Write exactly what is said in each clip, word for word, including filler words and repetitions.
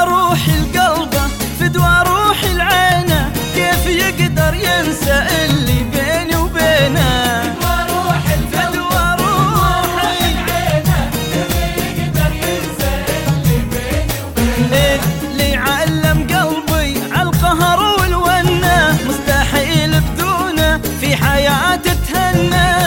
روحي لقلبه، فدوى روحي لعينه، كيف يقدر ينسى اللي بيني وبينه؟ فدوى روحي لقلبه، فدوى روحي لعينه، كيف يقدر ينسى اللي بيني وبينه؟ اللي علم قلبي عالقهر والونه، مستحيل بدونه في حياتي تهنى.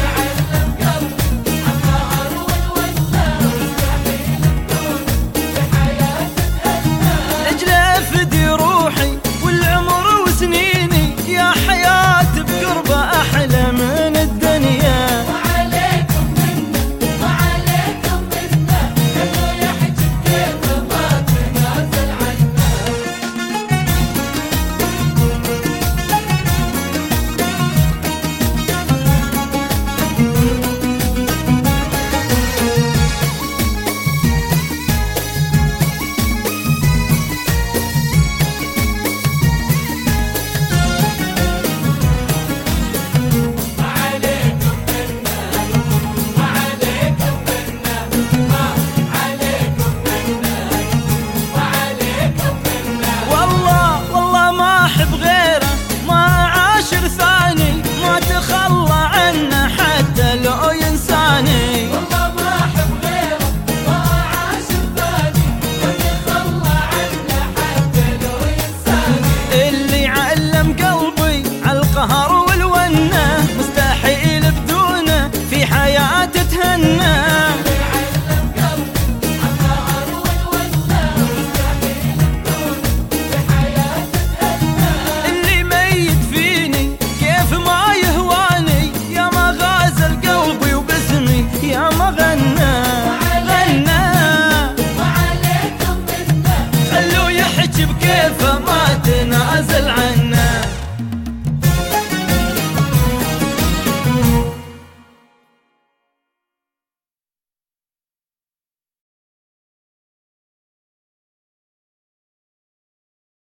القهر والونه مستحيل بدونه في حياتي تهنى. اللي ميت فيني كيف ما يهواني، يا ما غازل قلبي وباسمي يا ما غنى غنى. خلوه يحكي بكيفه